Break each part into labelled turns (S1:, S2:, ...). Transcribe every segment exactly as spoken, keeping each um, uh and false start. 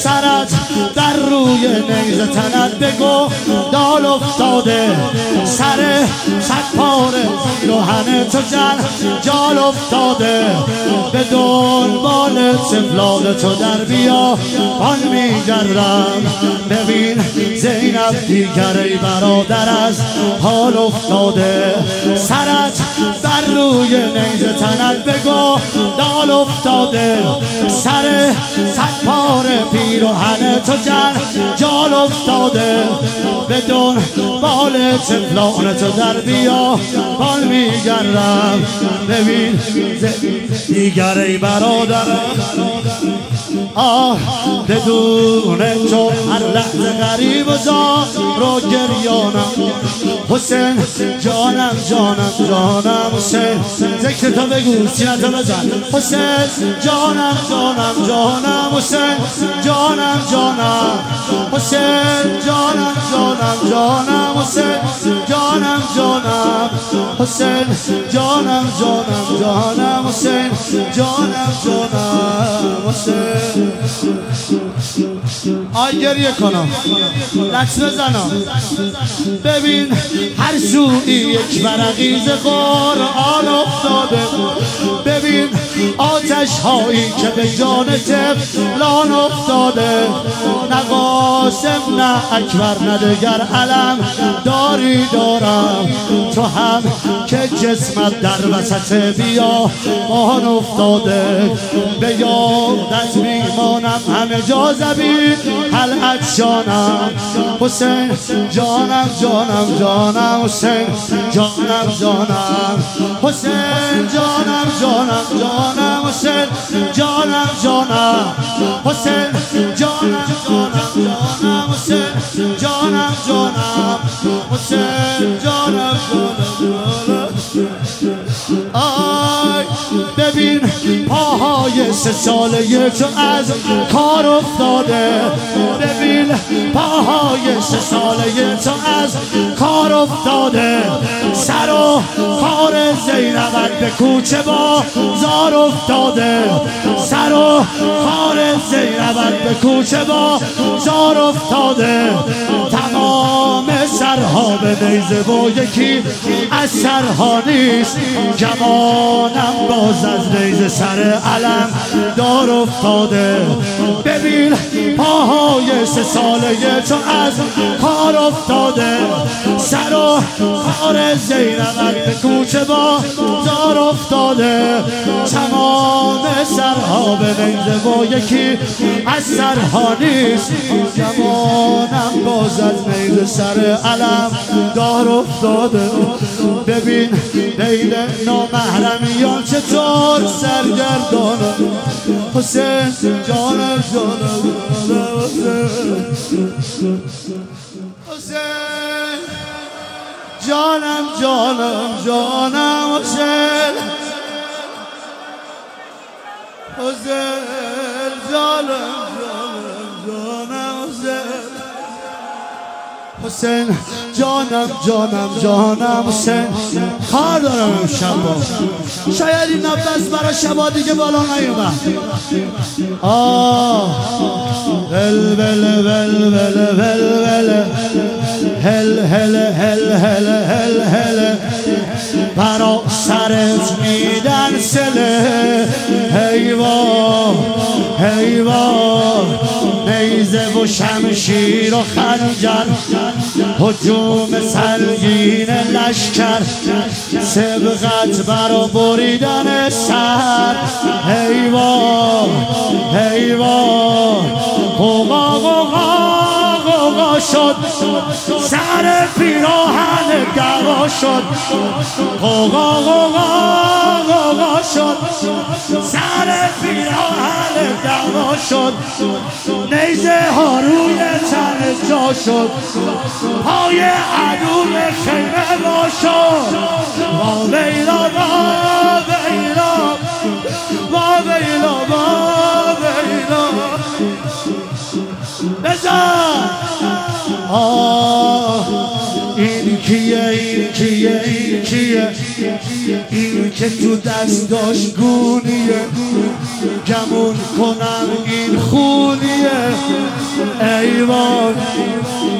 S1: سرت در روی نیزه تنت بگو دال افتاده سر صد پاره روحن تو جن جال افتاده به دنبال سفلان تو در بیا آن میگردم ببین زینب دیگر ای برادر از حال افتاده سرت در روی نیزه تنت بگو دال افتاده سر صد پاره پیراهن تو جن جال افتاده به دنبال سفلان تو در بیا بال میگردم ببین دیگر ای برادر آه بدون تو هر لحظه غریب و زار رو گریانم حسین جانم جانم جانم حسین ذکر تو بگو سینتو بزن حسین جانم جانم جانم حسین جانم جانم حسین جانم جانم جانم حسین جانم جانم حسین جانم جانم جانم حسین جانم جانم حسین آی گریه کنم لکس بزنم ببین هر سوی یک برقیز قرآن افتاده ببین آتش هایی که به جان طفلان افتاده نه قاسم نه اکبر نه دگر علم داری دارم تو هم که جسمت در وسط بیابان افتاده به یادت میمانم همه جا زمین حلقت جانم حسین جانم جانم جانم حسین جانم جانم حسین جانم جانم جانم حسین جانم جانم حسین جانم جانم جانم حسین جانم جانم حسین جانم جانم آی ببین پاهای سه ساله تو از کار افتاده ببین پاهای سه ساله تو از کار افتاده سر و کار زینبت به کوچه با زار افتاده سر و کار زینبت به کوچه با زار افتاده تمام سرها به نیزه و یکی از سرها نیست جوانم باز از نیزه سر علم دار افتاده ببین پاهای سه ساله تو از کار افتاده سر و کار زینبت به کوچه با زار افتاده تمام سرها به نیزه و یکی از سرها نیست جوانم باز از نیزه سر علم دار افتاده ببین بین نامحرمیان چطور سرگردانه حسین جانم جانم حسین جانم جانم جانم حسین حسین جانم جانم جانم حسین حسین جانم جانم جانم حسین کار دارم امشب با شاید این نفس برای شبا دیگه بالا نیومد آه ول ول ول ول ول ول هل هل هل هل هل هل برا سرت میدن سله حیوان حیوان نیزه و شمشیر و خنجر هجوم سنگین لشکر سبقت برا بریدن سر حیوان حیوان قوقا قوقا قوقا شد سر پیراهن دوا شد قوقا قوقا قوقا شد سر پیراهن دوا شد نیزه ها روی تن جا شد پای عدو به خیمه با شد با ویلا با ویلا با ویلا با ویلا بزن آه این کیه این کیه این کیه این که تو دستاش گونیه گمون کنم این خونیه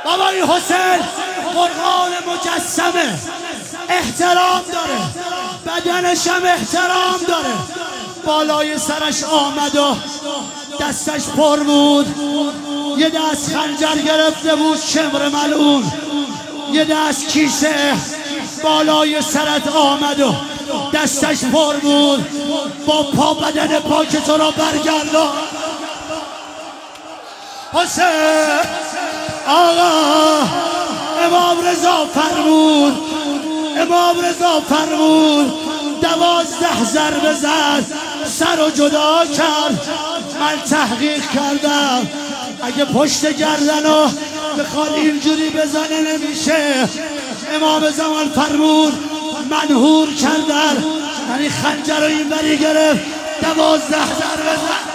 S1: بابای حسین قرآن مجسمه، احترام داره، بدنش هم احترام داره. بالای سرش آمد و دستش پر بود، یه دست خنجر گرفته بود شمر ملعون، یه دست کیسه. بالای سرت آمد و دستش پر بود، با پا بدن پاک تو را برگردان. حسین آقا امام رضا فرمود، امام رضا فرمود دوازده ضربه زد، سر رو جدا کرد. من تحقیق کردم اگه پشت گردنو بخواد اینجوری بزنه نمیشه. امام زمان فرمود منهور کردن، یعنی خنجر رو این بری گرفت، دوازده ضربه زد.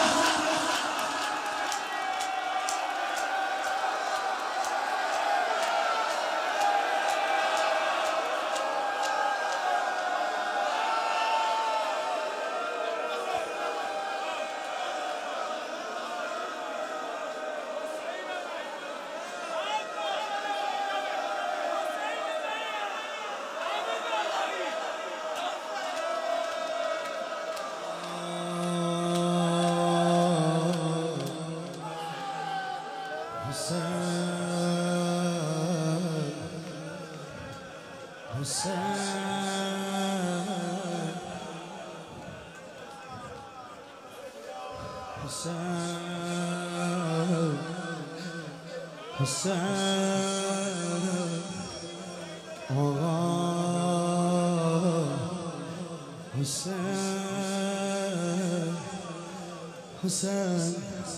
S1: حسین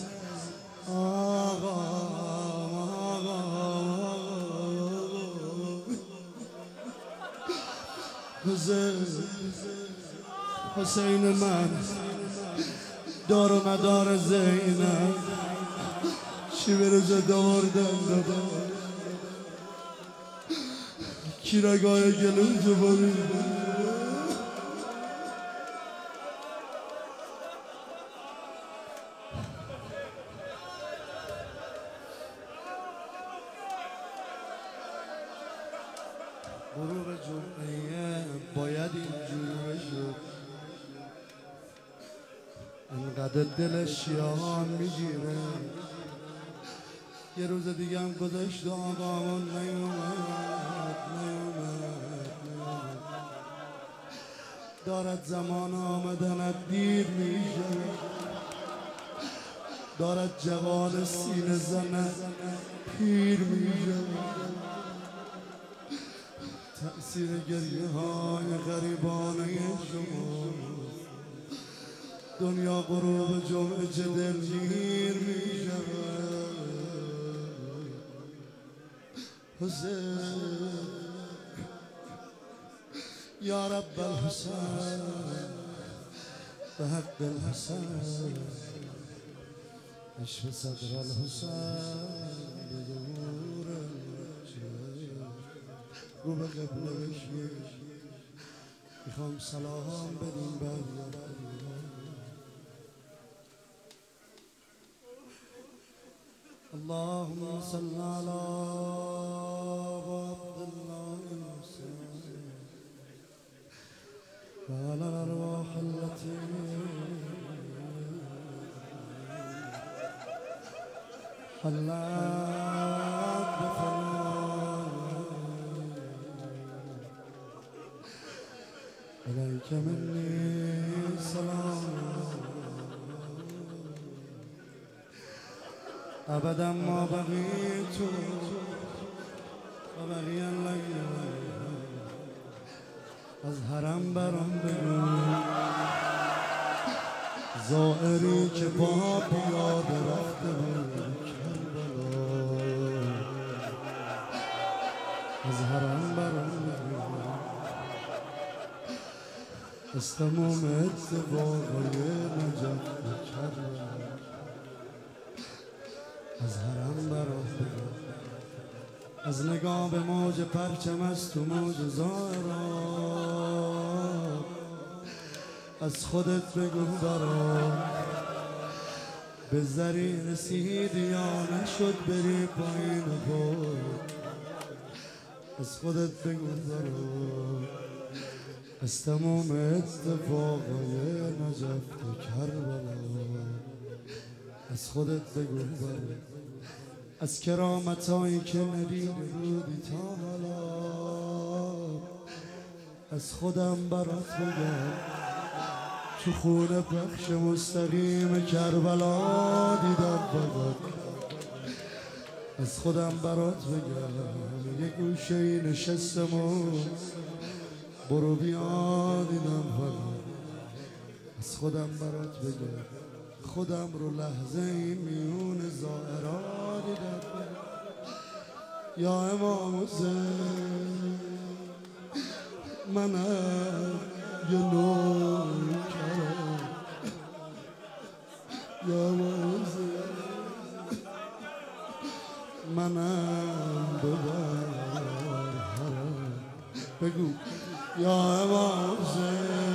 S1: آقا حسین حسین من دار و مدار زینب چی به روز داردن دادم کی رگاه گلوم تو بریدم غروب جمعه باید اینجوری بشه انقدر دلش شیان میگیره یه روز دیگه هم گذاشت آقامون نیومد نیومد دارد زمان آمدنت دیر میشه دارد جوان سینه زنت پیر میشه تأثیر گریه های غریبانه شما دنیا غروب جمعه چه دلگیر می شود حسین یا رب الحسین به حق الحسین اشف صدر الحسین رو به قبله بشی میخوام سلام بدیم بر اللهم صل على عبد الله المسلم وعلى الارواح التي حلت بفناء عليك مني سلام ابدا ما بقيت وبقي الليل از حرم برام بگو زائری که با پیاده رفته بود کربلا از حرم برام بگو استمام اتفاقای نجف کربلا از حرم برام بگو از نگاه به موج پرچم از تو موج زارا از خودت بگو برام به زری رسیدی یا نشد بری پایین خود از خودت بگو برو از تمام اتفاقای نجف و کربلا از خودت بگو برو از کرامتایی که ندیده بودی تا حالا از خودم برات بگم تو خونه پخش مستقیم کربلا دیدم فقط از خودم برات بگم یه گوشه ای نشستم و برو بیا دیدم فقط از خودم برات بگم خودم رو لحظه این میون ظاهرا دیدم یا امام حسین منم یه نوکرم یا امام حسین منم ببر حرم بگو یا امام حسین